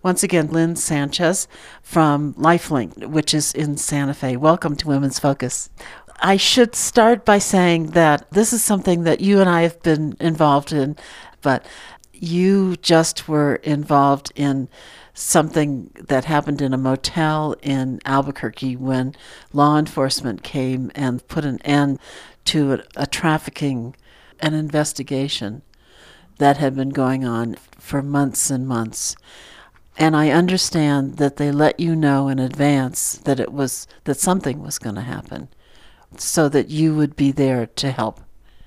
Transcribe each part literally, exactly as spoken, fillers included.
once again Lynn Sanchez from LifeLink, which is in Santa Fe. Welcome to Women's Focus. I should start by saying that this is something that you and I have been involved in, but you just were involved in something that happened in a motel in Albuquerque when law enforcement came and put an end to a, a trafficking, an investigation that had been going on for months and months. And I understand that they let you know in advance that it was that something was going to happen so that you would be there to help.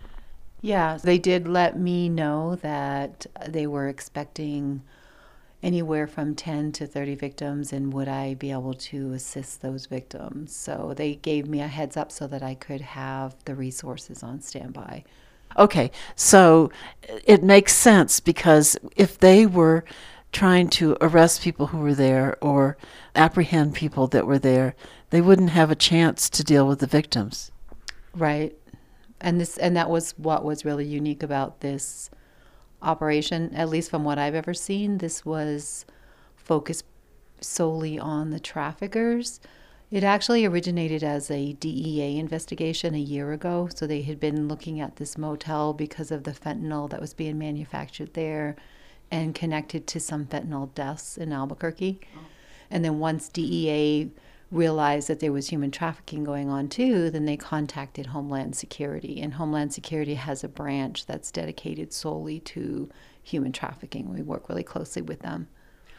Yeah, they did let me know that they were expecting anywhere from ten to thirty victims, and would I be able to assist those victims. So they gave me a heads up so that I could have the resources on standby. Okay, so it makes sense, because if they were trying to arrest people who were there or apprehend people that were there, they wouldn't have a chance to deal with the victims. Right. And this and that was what was really unique about this operation, at least from what I've ever seen. This was focused solely on the traffickers. It actually originated as a D E A investigation a year ago. So they had been looking at this motel because of the fentanyl that was being manufactured there and connected to some fentanyl deaths in Albuquerque. Oh. And then once D E A realized that there was human trafficking going on too, then they contacted Homeland Security. And Homeland Security has a branch that's dedicated solely to human trafficking. We work really closely with them.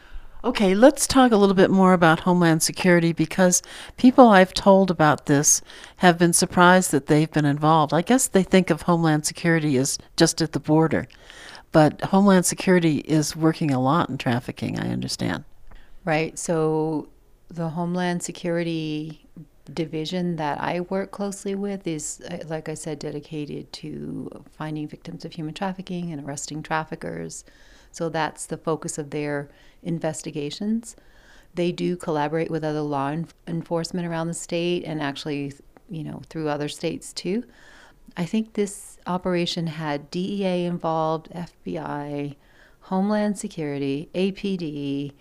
Okay, let's talk a little bit more about Homeland Security, because people I've told about this have been surprised that they've been involved. I guess they think of Homeland Security as just at the border, but Homeland Security is working a lot in trafficking, I understand. Right, so the Homeland Security division that I work closely with is, like I said, dedicated to finding victims of human trafficking and arresting traffickers. So that's the focus of their investigations. They do collaborate with other law enforcement around the state, and actually, you know, through other states too. I think this operation had D E A involved, F B I, Homeland Security, A P D,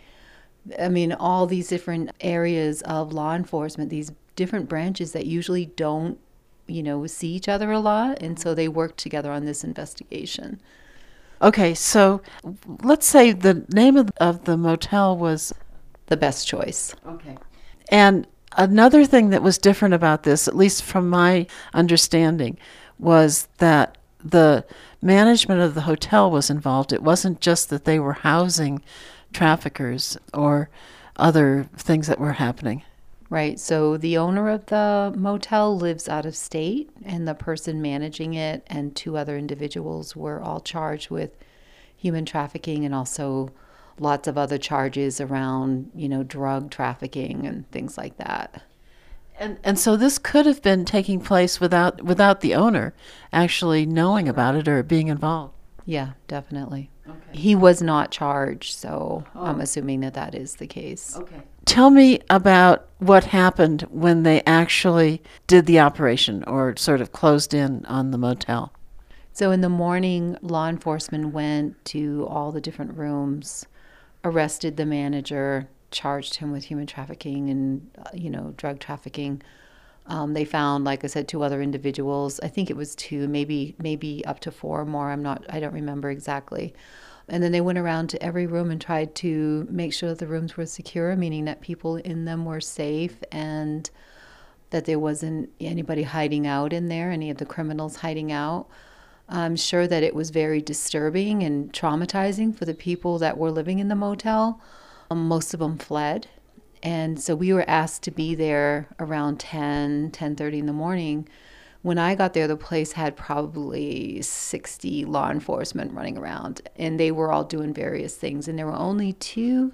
I mean, all these different areas of law enforcement, these different branches that usually don't, you know, see each other a lot. And so they work together on this investigation. Okay, so let's say the name of, of the motel was The Best Choice. Okay. And another thing that was different about this, at least from my understanding, was that the management of the hotel was involved. It wasn't just that they were housing traffickers or other things that were happening. Right. So the owner of the motel lives out of state, and the person managing it and two other individuals were all charged with human trafficking, and also lots of other charges around, you know, drug trafficking and things like that. And and so this could have been taking place without without the owner actually knowing about it or being involved. Yeah, definitely. Okay. He was not charged, so Oh. I'm assuming that that is the case. Okay. Tell me about what happened when they actually did the operation, or sort of closed in on the motel. So in the morning, law enforcement went to all the different rooms, arrested the manager, charged him with human trafficking and, uh, you know, drug trafficking. Um, they found, like I said, two other individuals. I think it was two, maybe maybe up to four more. I'm not, I don't remember exactly. And then they went around to every room and tried to make sure that the rooms were secure, meaning that people in them were safe and that there wasn't anybody hiding out in there, any of the criminals hiding out. I'm sure that it was very disturbing and traumatizing for the people that were living in the motel. Um, most of them fled. And so we were asked to be there around ten, ten thirty in the morning. When I got there, the place had probably sixty law enforcement running around, and they were all doing various things. And there were only two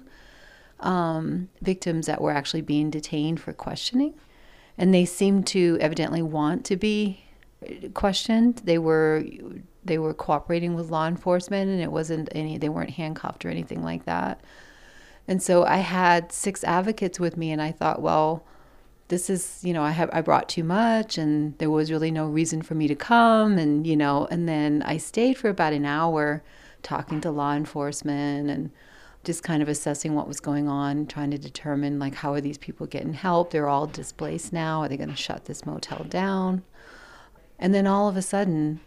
um, victims that were actually being detained for questioning. And they seemed to evidently want to be questioned. They were they were cooperating with law enforcement, and it wasn't any, they weren't handcuffed or anything like that. And so I had six advocates with me, and I thought, well, this is, you know, I have I brought too much, and there was really no reason for me to come, and, you know, and then I stayed for about an hour talking to law enforcement and just kind of assessing what was going on, trying to determine, like, how are these people getting help? They're all displaced now. Are they going to shut this motel down? And then all of a sudden,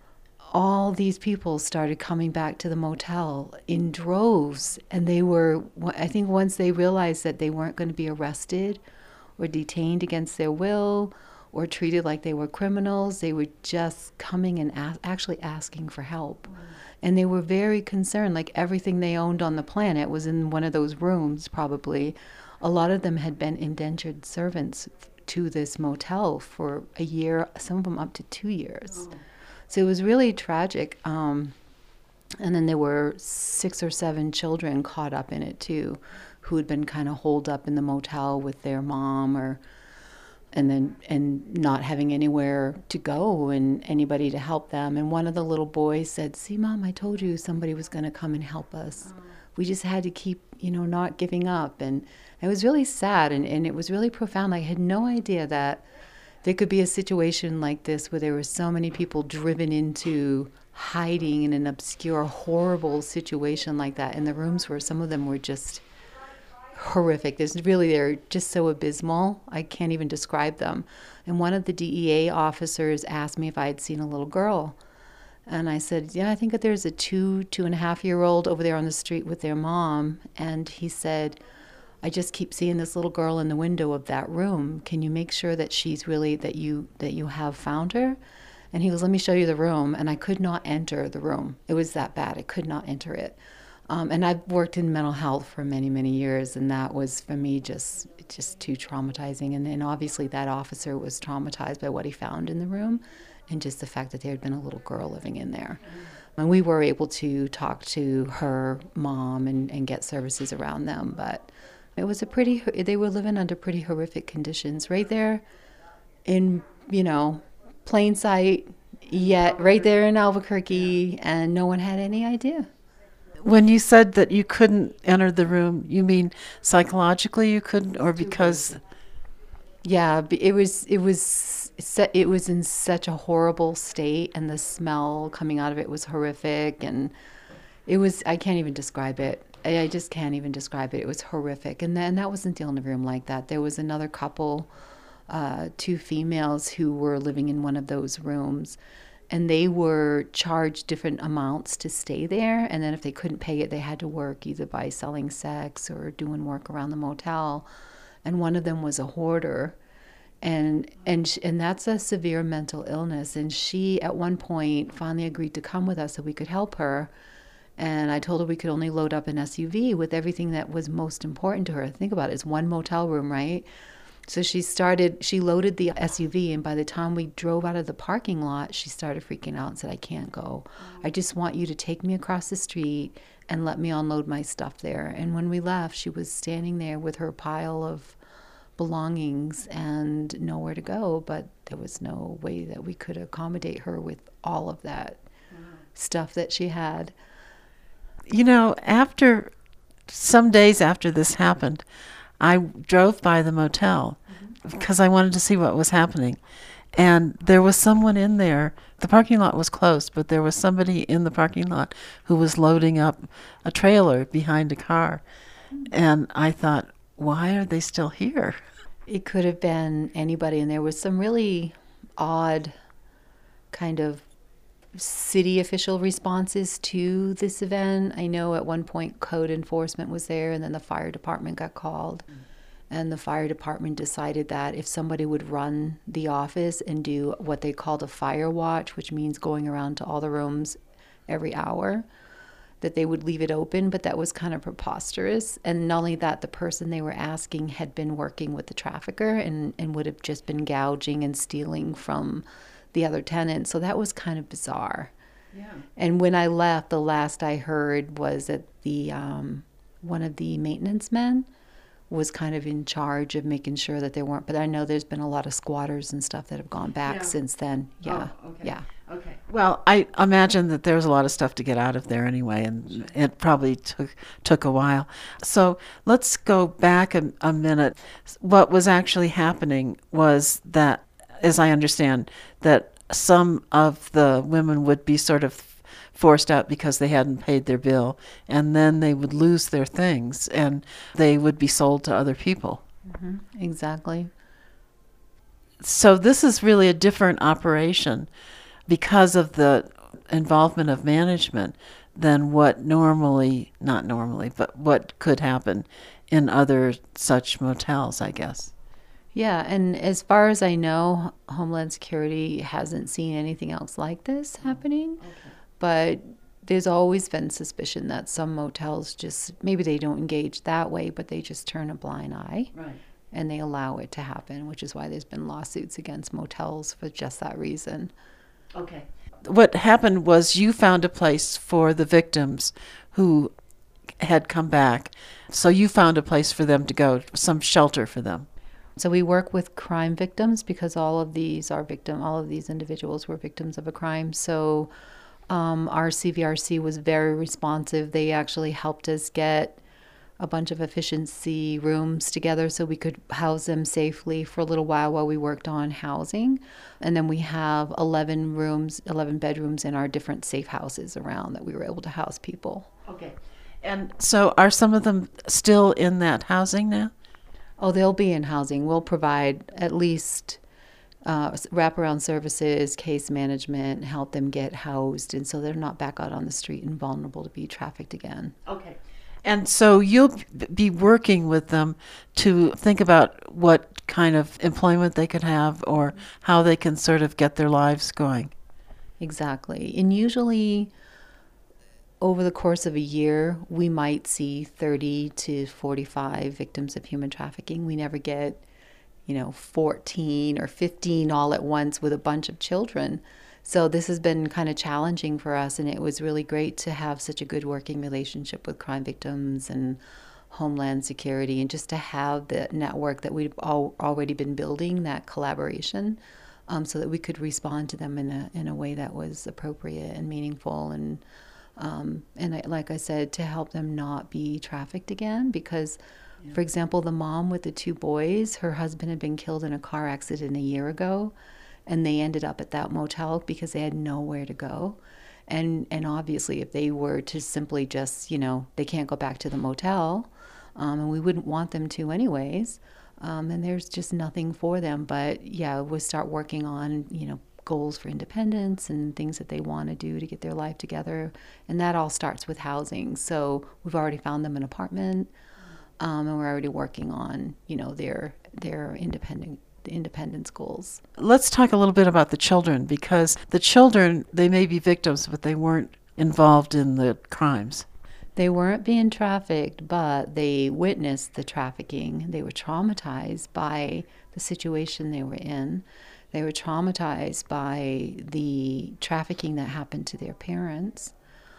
all these people started coming back to the motel in droves. And they were, I think once they realized that they weren't going to be arrested or detained against their will or treated like they were criminals, they were just coming and a- actually asking for help. Mm. And they were very concerned, like everything they owned on the planet was in one of those rooms probably. A lot of them had been indentured servants to this motel for a year, some of them up to two years. Oh. So it was really tragic. Um, and then there were six or seven children caught up in it too, who had been kind of holed up in the motel with their mom or and then and not having anywhere to go and anybody to help them. And one of the little boys said, "See, Mom, I told you somebody was going to come and help us. Oh. We just had to keep, you know, not giving up." And it was really sad, and, and it was really profound. I had no idea that there could be a situation like this where there were so many people driven into hiding in an obscure, horrible situation like that in the rooms where some of them were just horrific. There's really, they're just so abysmal. I can't even describe them. And one of the D E A officers asked me if I had seen a little girl. And I said, yeah, I think that there's a two, two and a half year old over there on the street with their mom. And he said, I just keep seeing this little girl in the window of that room. Can you make sure that she's really, that you, that you have found her? And he goes, let me show you the room. And I could not enter the room. It was that bad. I could not enter it. Um, and I've worked in mental health for many, many years, and that was, for me, just just too traumatizing. And then obviously that officer was traumatized by what he found in the room and just the fact that there had been a little girl living in there. And we were able to talk to her mom and, and get services around them, but it was a pretty, they were living under pretty horrific conditions right there in, you know, plain sight, yet right there in Albuquerque, and no one had any idea. When you said that you couldn't enter the room, you mean psychologically you couldn't, or because? Yeah, it was it was it was in such a horrible state, and the smell coming out of it was horrific, and it was, I can't even describe it. I just can't even describe it. It was horrific, and then that wasn't the only room like that. There was another couple, uh, two females who were living in one of those rooms. And they were charged different amounts to stay there. And then if they couldn't pay it, they had to work either by selling sex or doing work around the motel. And one of them was a hoarder. And and and that's a severe mental illness. And she, at one point, finally agreed to come with us so we could help her. And I told her we could only load up an S U V with everything that was most important to her. Think about it. It's one motel room, right? So she started, she loaded the S U V, and by the time we drove out of the parking lot, she started freaking out and said, I can't go. I just want you to take me across the street and let me unload my stuff there. And when we left, she was standing there with her pile of belongings and nowhere to go, but there was no way that we could accommodate her with all of that wow. stuff that she had. You know, after, some days after this happened, I drove by the motel mm-hmm. because I wanted to see what was happening. And there was someone in there. The parking lot was closed, but there was somebody in the parking lot who was loading up a trailer behind a car. Mm-hmm. And I thought, why are they still here? It could have been anybody. And there was some really odd kind of city official responses to this event. I know at one point code enforcement was there, and then the fire department got called. Mm. And the fire department decided that if somebody would run the office and do what they called a fire watch, which means going around to all the rooms every hour, that they would leave it open. But that was kind of preposterous. And not only that, the person they were asking had been working with the trafficker and, and would have just been gouging and stealing from the other tenants. So that was kind of bizarre. Yeah. And when I left, the last I heard was that the um, one of the maintenance men was kind of in charge of making sure that there weren't, but I know there's been a lot of squatters and stuff that have gone back yeah. since then. Yeah. Oh, okay. Yeah. Okay. Well, I imagine that there was a lot of stuff to get out of there anyway, and it probably took took a while. So let's go back a, a minute. What was actually happening was that, as I understand, that some of the women would be sort of forced out because they hadn't paid their bill, and then they would lose their things and they would be sold to other people. Mm-hmm. Exactly. So this is really a different operation because of the involvement of management than what normally, not normally, but what could happen in other such motels, I guess. Yeah, and as far as I know, Homeland Security hasn't seen anything else like this happening. Okay. But there's always been suspicion that some motels just, maybe they don't engage that way, but they just turn a blind eye. Right. And they allow it to happen, which is why there's been lawsuits against motels for just that reason. Okay. What happened was you found a place for the victims who had come back. So you found a place for them to go, some shelter for them. So we work with crime victims because all of these are victim, all of these individuals were victims of a crime. So um, our C V R C was very responsive. They actually helped us get a bunch of efficiency rooms together so we could house them safely for a little while while we worked on housing. And then we have eleven rooms, eleven bedrooms in our different safe houses around that we were able to house people. Okay. And so are some of them still in that housing now? Oh, they'll be in housing. We'll provide at least uh, wraparound services, case management, help them get housed, and so they're not back out on the street and vulnerable to be trafficked again. Okay. And so you'll be working with them to think about what kind of employment they could have or how they can sort of get their lives going. Exactly. And usually over the course of a year, we might see thirty to forty-five victims of human trafficking. We never get, you know, fourteen or fifteen all at once with a bunch of children. So this has been kind of challenging for us, and it was really great to have such a good working relationship with crime victims and Homeland Security, and just to have the network that we've all already been building, that collaboration, um, so that we could respond to them in a in a way that was appropriate and meaningful, and um, and I, like I said, to help them not be trafficked again. Because, yeah. For example, the mom with the two boys, her husband had been killed in a car accident a year ago, and they ended up at that motel because they had nowhere to go. And and obviously, if they were to simply just, you know, they can't go back to the motel, um, and we wouldn't want them to anyways, um, and there's just nothing for them. But yeah, we'll start working on, you know, goals for independence and things that they want to do to get their life together. And that all starts with housing. So we've already found them an apartment, um, and we're already working on, you know, their their independent the independence goals. Let's talk a little bit about the children, because the children, they may be victims, but they weren't involved in the crimes. They weren't being trafficked, but they witnessed the trafficking. They were traumatized by the situation they were in. They were traumatized by the trafficking that happened to their parents.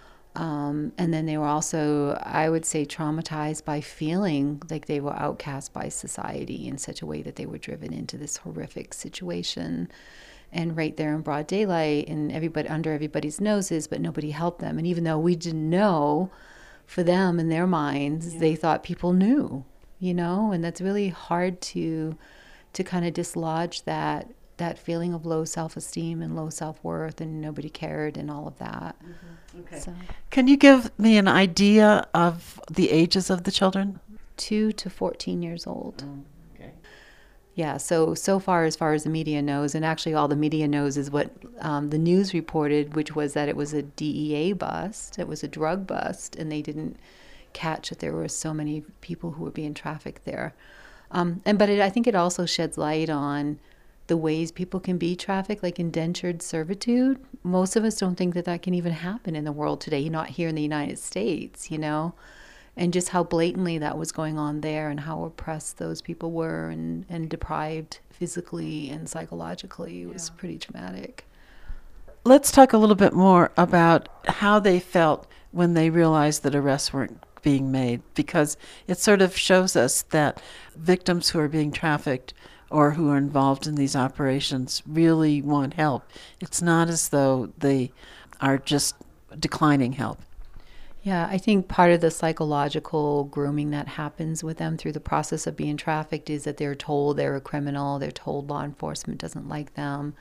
Um, and then they were also, I would say, traumatized by feeling like they were outcast by society in such a way that they were driven into this horrific situation. And right there in broad daylight, and everybody under everybody's noses, but nobody helped them. And even though we didn't know, for them in their minds, yeah. they thought people knew, you know, and that's really hard to to kind of dislodge that that feeling of low self-esteem and low self-worth, and nobody cared and all of that. Mm-hmm. Okay. So, can you give me an idea of the ages of the children? Two to fourteen years old. Oh, okay. Yeah, so so far as far as the media knows, and actually all the media knows is what um, the news reported, which was that it was a D E A bust, it was a drug bust, and they didn't catch that there were so many people who were being trafficked there. Um, and but it, I think it also sheds light on the ways people can be trafficked, like indentured servitude. Most of us don't think that that can even happen in the world today, not here in the United States, you know, and just how blatantly that was going on there and how oppressed those people were and, and deprived physically and psychologically. It was yeah. pretty traumatic. Let's talk a little bit more about how they felt when they realized that arrests weren't being made, because it sort of shows us that victims who are being trafficked or who are involved in these operations really want help. It's not as though they are just declining help. Yeah, I think part of the psychological grooming that happens with them through the process of being trafficked is that they're told they're a criminal, they're told law enforcement doesn't like them,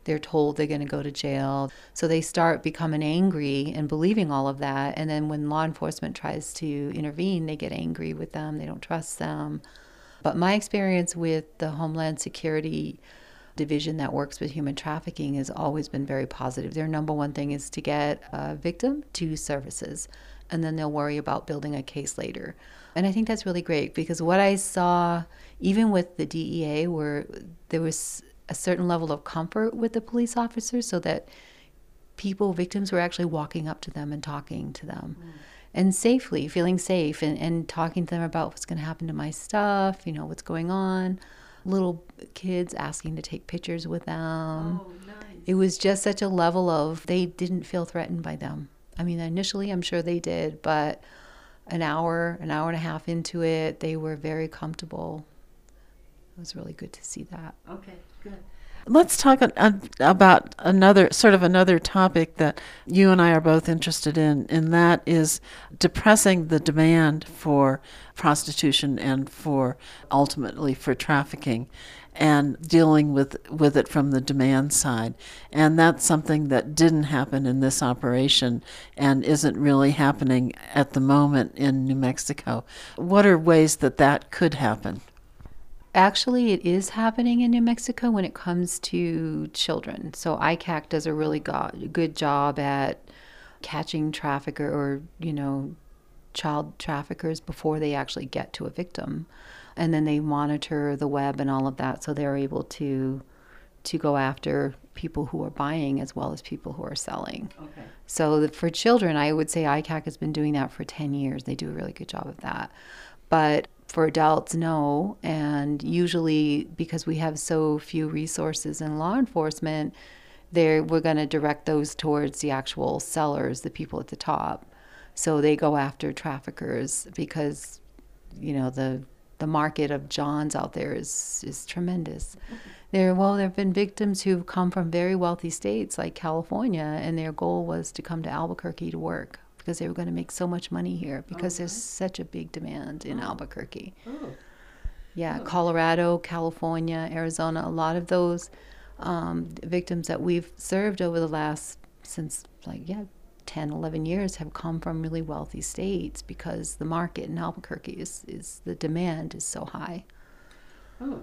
They're told they're going to go to jail. So they start becoming angry and believing all of that. And then when law enforcement tries to intervene, they get angry with them. They don't trust them. But my experience with the Homeland Security division that works with human trafficking has always been very positive. Their number one thing is to get a victim to services, and then they'll worry about building a case later. And I think that's really great, because what I saw, even with the D E A, where there was a certain level of comfort with the police officers, so that people, victims, were actually walking up to them and talking to them. Mm. And safely, feeling safe, and, and talking to them about what's going to happen to my stuff, you know, what's going on. Little kids asking to take pictures with them. Oh, nice. It was just such a level of, they didn't feel threatened by them. I mean, initially, I'm sure they did, but an hour, an hour and a half into it, they were very comfortable. It was really good to see that. Okay, good. Let's talk about another sort of another topic that you and I are both interested in, and that is depressing the demand for prostitution and for ultimately for trafficking, and dealing with with it from the demand side. And that's something that didn't happen in this operation and isn't really happening at the moment in New Mexico. What are ways that that could happen? Actually, it is happening in New Mexico when it comes to children. So I C A C does a really go- good job at catching trafficker or, you know, child traffickers before they actually get to a victim. And then they monitor the web and all of that, so they're able to to go after people who are buying as well as people who are selling. Okay. So for children, I would say I C A C has been doing that for ten years. They do a really good job of that. But for adults, no. And usually, because we have so few resources in law enforcement, there we're going to direct those towards the actual sellers, the people at the top. So they go after traffickers because, you know, the the market of Johns out there is is tremendous. Mm-hmm. There, well, there have been victims who've come from very wealthy states like California, and their goal was to come to Albuquerque to work, because they were going to make so much money here, because oh, there's such a big demand in oh. Albuquerque. Oh. Yeah, oh. Colorado, California, Arizona, a lot of those um, victims that we've served over the last, since like, yeah, ten, eleven years have come from really wealthy states, because the market in Albuquerque is, is the demand is so high. Oh.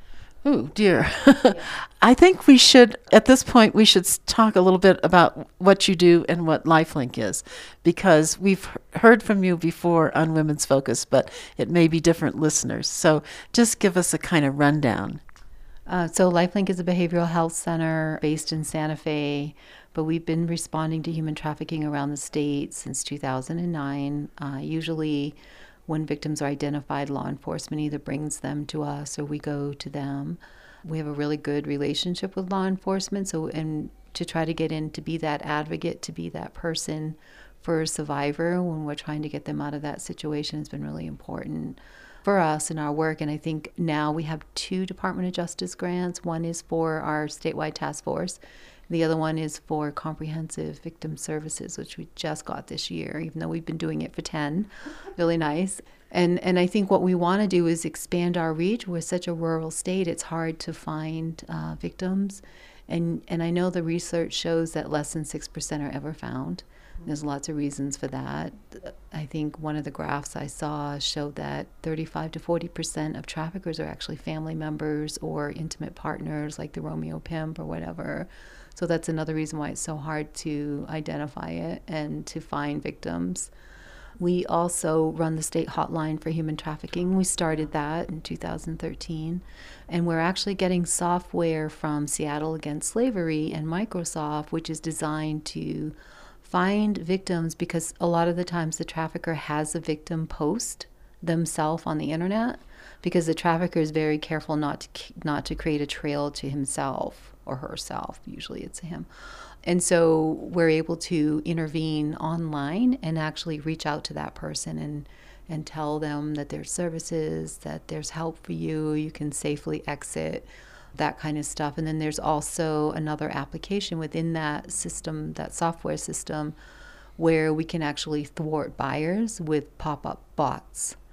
Oh, dear. Yeah. I think we should, at this point, we should talk a little bit about what you do and what LifeLink is, because we've heard from you before on Women's Focus, but it may be different listeners. So just give us a kind of rundown. Uh, so LifeLink is a behavioral health center based in Santa Fe, but we've been responding to human trafficking around the state since two thousand nine. Uh, usually when victims are identified, law enforcement either brings them to us or we go to them. We have a really good relationship with law enforcement, so and to try to get in to be that advocate, to be that person for a survivor when we're trying to get them out of that situation has been really important for us in our work. And I think now we have two Department of Justice grants. One is for our statewide task force. The other one is for comprehensive victim services, which we just got this year, even though we've been doing it for ten. Really nice. And and I think what we want to do is expand our reach. We're such a rural state, it's hard to find uh, victims. And, and I know the research shows that less than six percent are ever found. There's lots of reasons for that. I think one of the graphs I saw showed that thirty-five to forty percent of traffickers are actually family members or intimate partners, like the Romeo pimp or whatever. So that's another reason why it's so hard to identify it and to find victims. We also run the state hotline for human trafficking. We started that in two thousand thirteen. And we're actually getting software from Seattle Against Slavery and Microsoft, which is designed to find victims, because a lot of the times the trafficker has a victim post themselves on the internet, because the trafficker is very careful not to not to create a trail to himself or herself. Usually it's him. And so we're able to intervene online and actually reach out to that person and and tell them that there's services, that there's help for you, you can safely exit, that kind of stuff. And then there's also another application within that system, that software system, where we can actually thwart buyers with pop-up bots.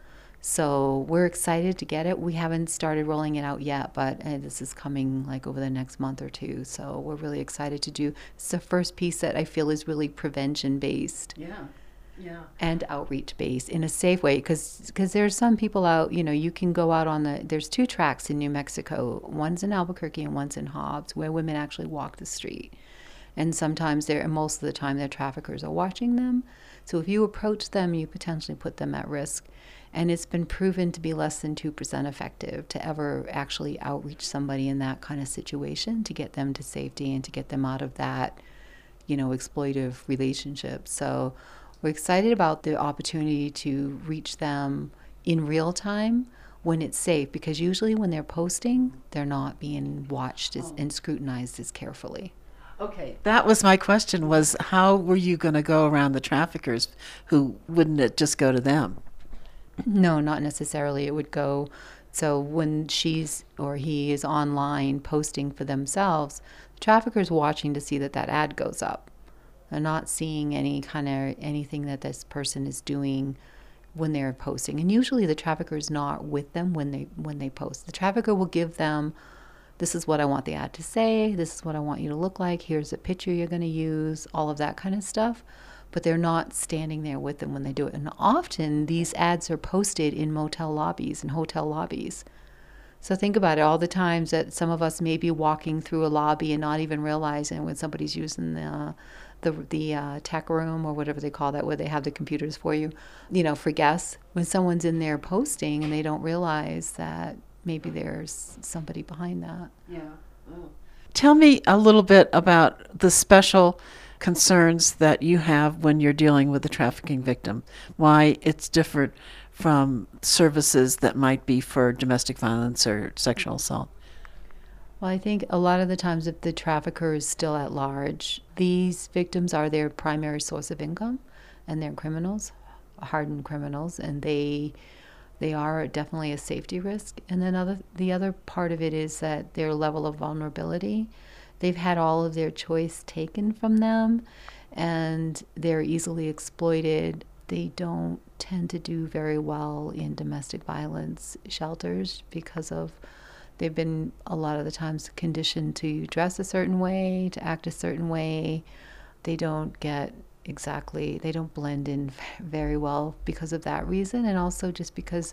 So we're excited to get it. We haven't started rolling it out yet, but uh, this is coming like over the next month or two. So we're really excited to do. It's the first piece that I feel is really prevention based. Yeah. Yeah. And outreach based in a safe way, because because there's some people out, you know, you can go out on the, there's two tracks in New Mexico. One's in Albuquerque and one's in Hobbs, where women actually walk the street. And sometimes they're, and most of the time their traffickers are watching them. So if you approach them, you potentially put them at risk. And it's been proven to be less than two percent effective to ever actually outreach somebody in that kind of situation to get them to safety and to get them out of that, you know, exploitive relationship. So we're excited about the opportunity to reach them in real time when it's safe, because usually when they're posting, they're not being watched as, and scrutinized as carefully. Okay, that was my question, was how were you going to go around the traffickers? Who wouldn't it just go to them? No, not necessarily. It would go, so when she's or he is online posting for themselves, the trafficker's watching to see that that ad goes up. They're not seeing any kind of anything that this person is doing when they're posting. And usually the trafficker is not with them when they when they post. The trafficker will give them, this is what I want the ad to say, this is what I want you to look like, here's a picture you're going to use, all of that kind of stuff. But they're not standing there with them when they do it. And often these ads are posted in motel lobbies and hotel lobbies. So think about it, all the times that some of us may be walking through a lobby and not even realizing when somebody's using the the, the uh, tech room or whatever they call that, where they have the computers for you, you know, for guests. When someone's in there posting and they don't realize that maybe there's somebody behind that. Yeah. Oh. Tell me a little bit about the special concerns that you have when you're dealing with a trafficking victim, why it's different from services that might be for domestic violence or sexual assault. Well, I think a lot of the times if the trafficker is still at large, these victims are their primary source of income, and they're criminals, hardened criminals, and they they are definitely a safety risk. And then other, the other part of it is that their level of vulnerability. They've had all of their choice taken from them, and they're easily exploited. They don't tend to do very well in domestic violence shelters because of they've been a lot of the times conditioned to dress a certain way, to act a certain way. They don't get exactly, they don't blend in very well because of that reason, and also just because,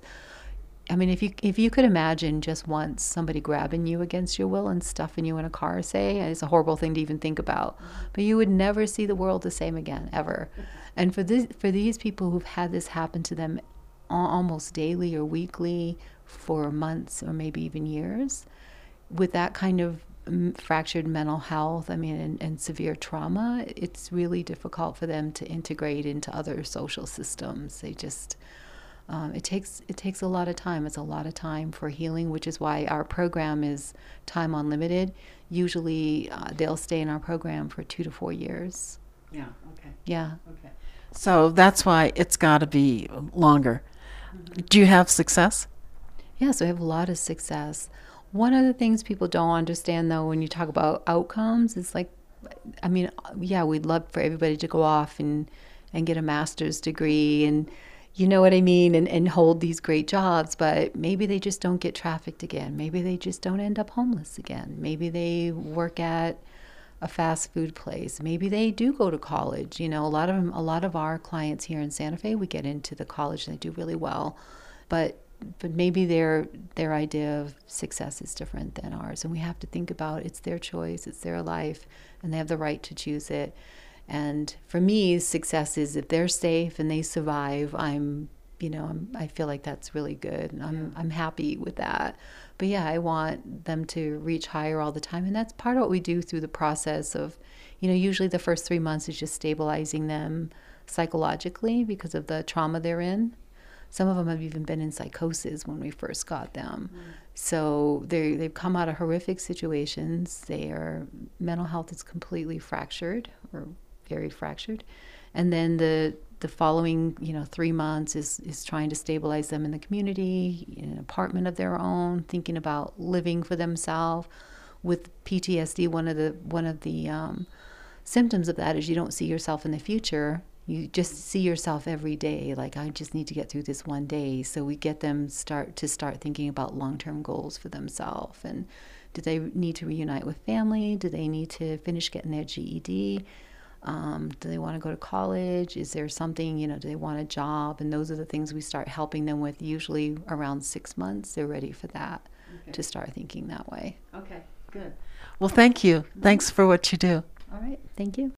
I mean, if you if you could imagine just once somebody grabbing you against your will and stuffing you in a car, say, it's a horrible thing to even think about, but you would never see the world the same again, ever. And for this, for these people who've had this happen to them almost daily or weekly for months or maybe even years, with that kind of fractured mental health, I mean, and, and severe trauma, it's really difficult for them to integrate into other social systems. They just, um, it takes it takes a lot of time. It's a lot of time for healing, which is why our program is time unlimited. Usually, uh, they'll stay in our program for two to four years. Yeah. Okay. Yeah. Okay. So that's why it's got to be longer. Mm-hmm. Do you have success? Yeah, so we have a lot of success. One of the things people don't understand, though, when you talk about outcomes, is like, I mean, yeah, we'd love for everybody to go off and, and get a master's degree and, you know what I mean, and, and hold these great jobs, but maybe they just don't get trafficked again. Maybe they just don't end up homeless again. Maybe they work at a fast food place. Maybe they do go to college. You know, a lot of them, a lot of our clients here in Santa Fe, we get into the college and they do really well, but but maybe their their idea of success is different than ours, and we have to think about it's their choice, it's their life, and they have the right to choose it. And for me, success is if they're safe and they survive, I'm, you know, I'm, I feel like that's really good. I'm I'm happy with that. But yeah, I want them to reach higher all the time, and that's part of what we do through the process of, you know, usually the first three months is just stabilizing them psychologically because of the trauma they're in. Some of them have even been in psychosis when we first got them. Mm. So they they've come out of horrific situations. Their mental health is completely fractured or very fractured. And then the the following, you know, three months is, is trying to stabilize them in the community, in an apartment of their own, thinking about living for themselves. With P T S D, one of the one of the um, symptoms of that is you don't see yourself in the future. you just see yourself every day. Like, I just need to get through this one day. So we get them start to start thinking about long-term goals for themselves. And do they need to reunite with family? Do they need to finish getting their G E D? Um, do they want to go to college? Is there something, you know, do they want a job? And those are the things we start helping them with. Usually around six months, they're ready for that, okay, to start thinking that way. Okay, good. Well, thank you. Thanks for what you do. All right. Thank you.